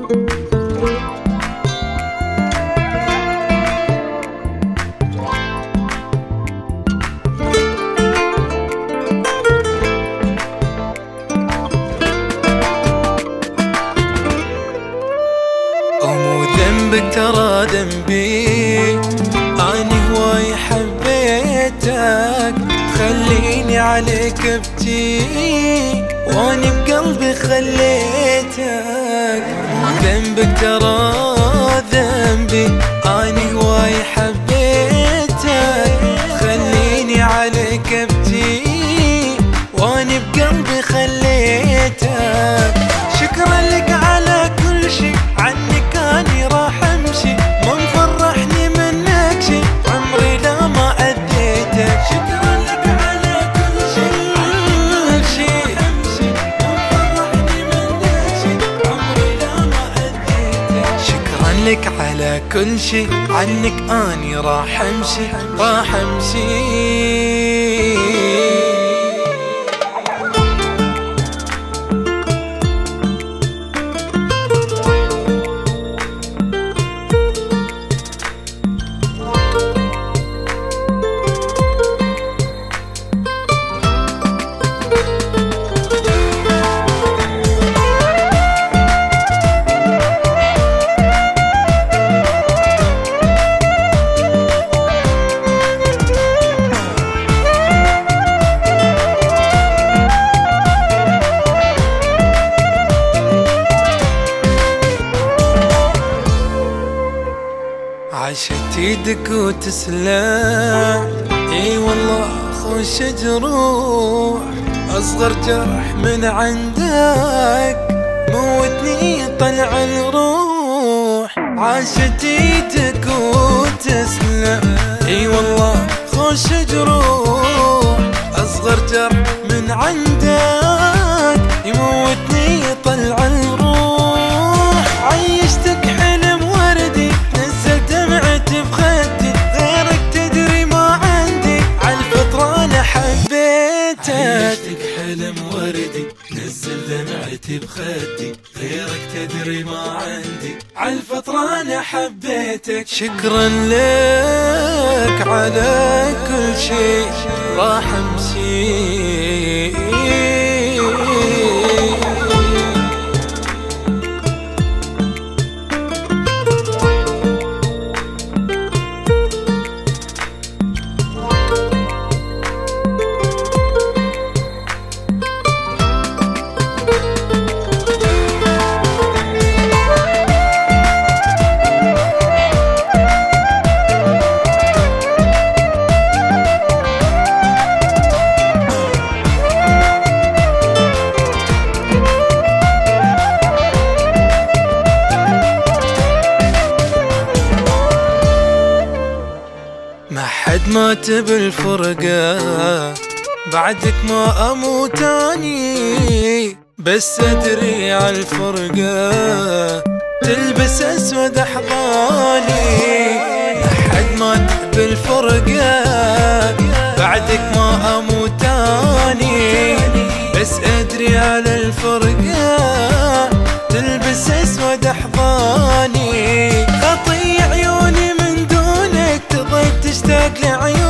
ذنبك ترى ذنبي، أنا هواي حبيتك، خليني عليك ابكي وأنا بقلبي خليتك. ذنبك ترى ذنبي، أنا هواي حبيتك، خليني عليك ابكي وأنا بقلبي خليتك. شكرا لك على كل شي، عنك أني راح أمشي، ما مفرحني منك شي، عمري لا ما أديتك. شكرا لك على كل شي، عنك راح أمشي، ما مفرحني منك شي، عمري لا ما أديتك. شكرا لك على كل شي، عنك أني راح أمشي، راح أمشي. عاشت ايدك وتسلم، اي والله خوش جروح، اصغر جرح من عندك موتني طلع الروح. عاشت ايدك وتسلم، اي والله خوش جروح، اصغر جرح من عندك يموتني طلع الروح. عيشتك حلم وردي، نزلت دمعتي بخدي، غيرك تدري ما عندي، عالفطرة انا حبيتك. عيشتك حلم وردي، نزل دمعتي بخدي، غيرك تدري ما عندي، عالفطرة انا حبيتك. شكرا لك على كل شي، راح امشي. ما حد مات بالفرقة، بعدك ما أموت أني، بس أدري عالفرقة تلبس أسود أحضاني. ما حد مات بالفرقة، بعدك ما أموت أني، بس أدري على الفرقة تلبس أسود أحضاني. خطي عيوني من دونك، تظل تشتاق لعيونك،